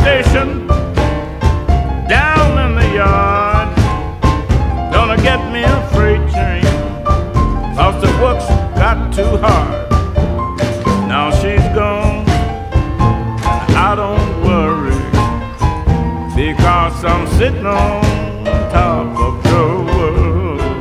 station down in the yard. Gonna get me a freight train, 'cause the work's got too hard. Now she's gone, and I don't worry, because I'm sitting on top of the world.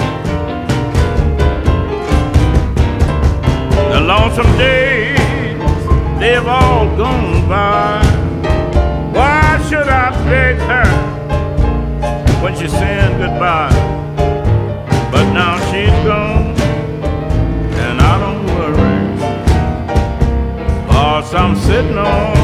The lonesome days, they've all gone by. Why should I beg her when she's saying goodbye? But now she's gone, and I don't worry, 'cause I'm sitting on